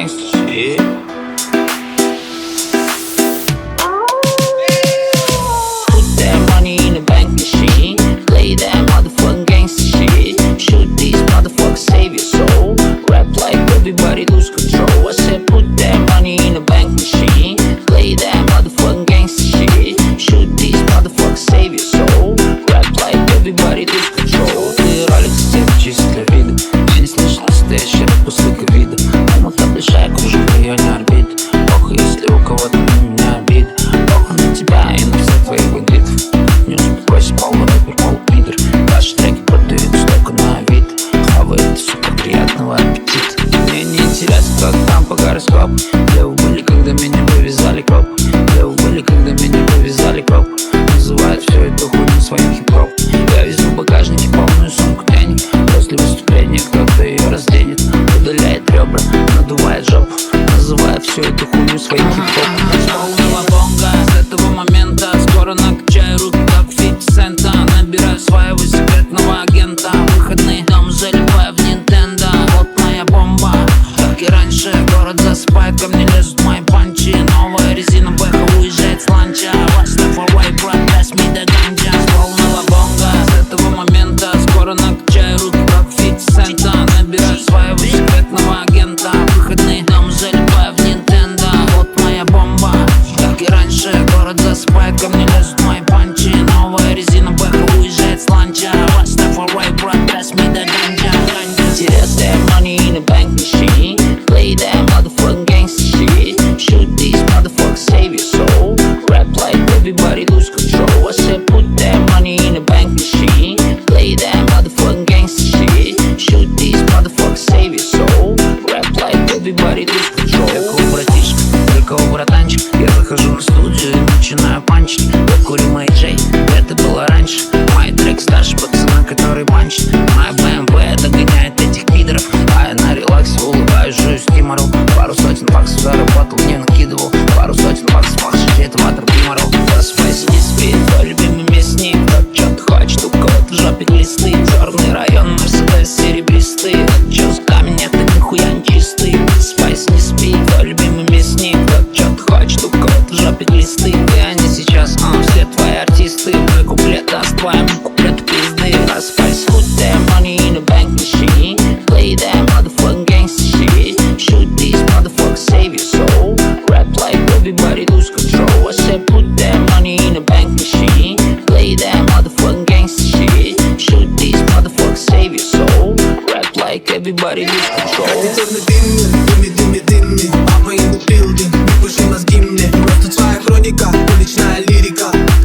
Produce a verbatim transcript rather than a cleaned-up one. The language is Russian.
gangster shit. Put that money in a bank machine, play that motherfucking gangster shit. Shoot these motherfuckers, save your soul. Rap like everybody lose control. I said put that money in a bank machine, play that motherfucking gangster shit. Shoot these motherfuckers, save your soul. Rap like everybody lose control. Ты ролик стен чист для вида, я не слышал настоящий рэп после ковида. Умута большая кружка в районе орбит. Ох, если у кого-то на меня обид, ох, на тебя и на всех твоих бандитов. Не успокойся, полный рэпер, полный пидор. Ваши треки продаются только на вид, а вы это супер приятного аппетита. Мне не интересно, как там по гороскопу. Где вы были, когда меня вывязали кроп? Где вы были, когда меня вывязали кроп? Называют всю эту хуйню своим хип-хоп. Я везу в багажнике полную сумку денег. После выступления кто-то ее разденет, удаляет ребра, надувает жопу, называя всю эту хуйню своим хип-хопом. С полного бонга, с этого момента скоро накачаю руки, как фифти цента. Набираю своего секретного агента. Выходные дом залипаю в Nintendo. Вот моя бомба, как и раньше. Город засыпает, ко мне лезут мои панчи. Новая резина бэха уезжает с ланча. What's the for way, bro, pass me the ganja. С полного бонга, с этого момента скоро накачаю руки, как фифти цента. Набираю своего секретного агента. Выходные дом залипаю в Nintendo. Вот моя бомба, как и раньше. Город засыпает, ко мне лезут мои панчи. Новая резина бэха уезжает с ланча. What's the for way, bro, pass me the ganja. Interest that money in a bank machine, play that motherfucking gangster shit. Shoot these motherfuckers, save your soul. Rap like everybody lose control. I said put that money in a bank machine, play that motherfucking gangster shit. Shoot these motherfuckers, save your soul. Rap like everybody lose control. Я кого братишка, я кого братанчик. Я захожу на студию и начинаю панчить. Я курю Мэй Джей, это было раньше. Мой трек старше пацана, который панчит. Моя бэ эм вэ догоняет этих пидоров, а я на релаксе улыбаюсь, жую стиморов. Пару сотен баксов заработал, не накидывал. Пару сотен баксов, махшить это ватер пиморов. Просыпайся, не спи, твой любимый местник. Тот чё-то хочет, у кого-то в жопе глисты. Черный район, мерседес серебристый. Чё с камень, это нихуя не чистый. Просыпайся, не спи, твой любимый местник. Тот чё-то хочет, у кого-то в жопе глисты. И они сейчас, а, все твои артисты. Мой куплет даст твоему куплету пизды. Просыпайся, put that money in a bank machine, play that motherfucking gangster shit. Shoot these motherfuckers, save your soul. Rap like everybody lose control. I said put that money in a bank machine, play that motherfucking gangster shit. Shoot these motherfuckers, save your soul. Rap like everybody lose control. Темный дым, дыми, дыми, дыми. Папа in the building, не пуши мозги мне. Просто твоя хроника, уличная лирика.